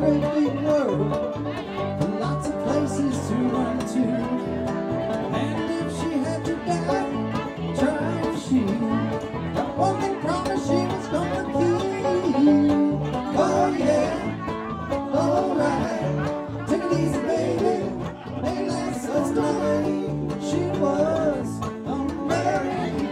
great big world, lots of places to run to. And if she had to die trying, she got one thing promised she was gonna keep. Oh yeah, alright, take it easy, baby. Hey, last night she was unmarried.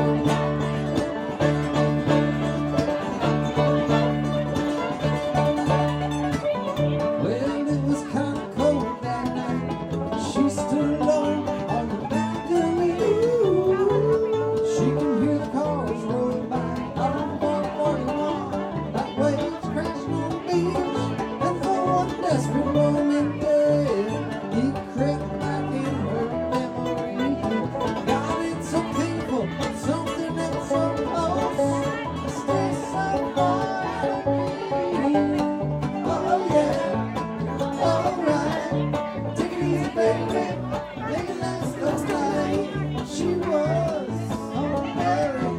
Well, it was kind of cold that night. She stood alone on the balcony. She could hear the cars roll by out on 141, like waves crashing on the beach. And for one desperate moment there, he crept back in her memory. God, it's so painful, something that's so close, stay so far from me. Oh yeah. Alright, take it easy, baby. Late last night, she was unmarried.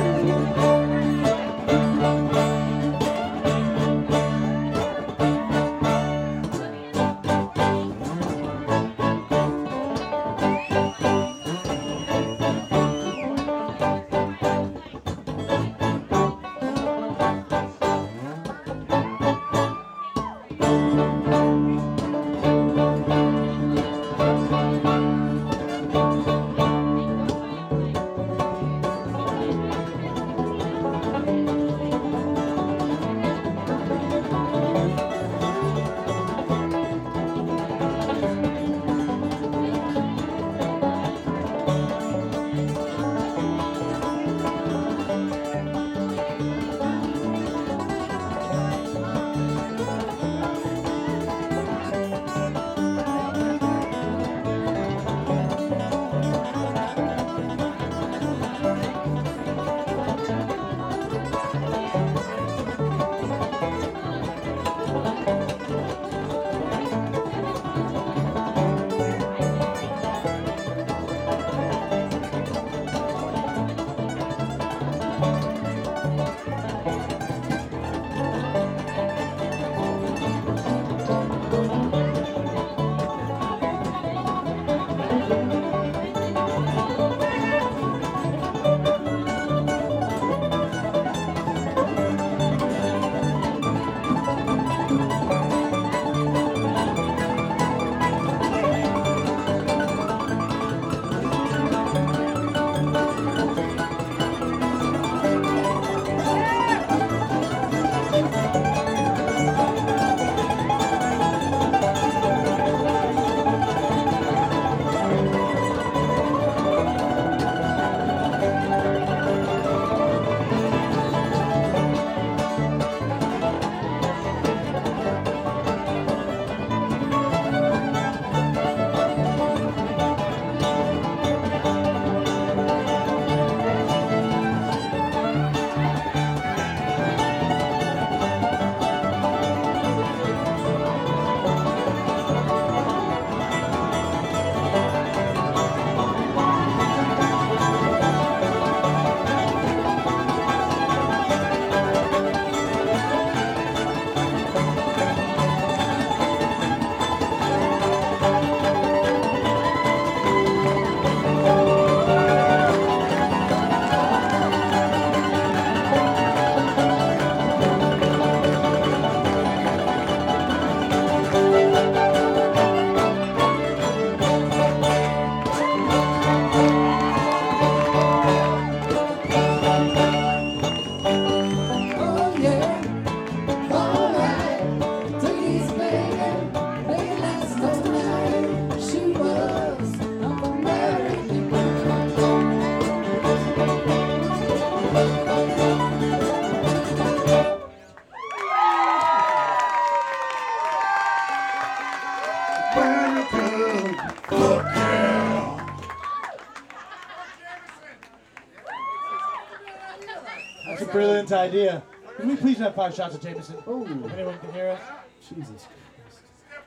That's a brilliant idea. Can we please have 5 shots of Jameson? Oh, If anyone can hear us. Jesus Christ.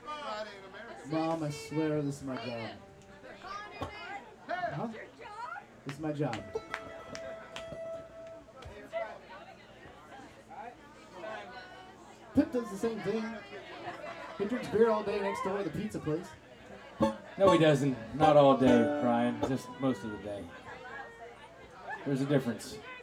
Mom, I swear this is my job. Huh? This is my job. Pip does the same thing. He drinks beer all day next door to the pizza place. No, he doesn't. Not all day, Brian. Just most of the day. There's a difference.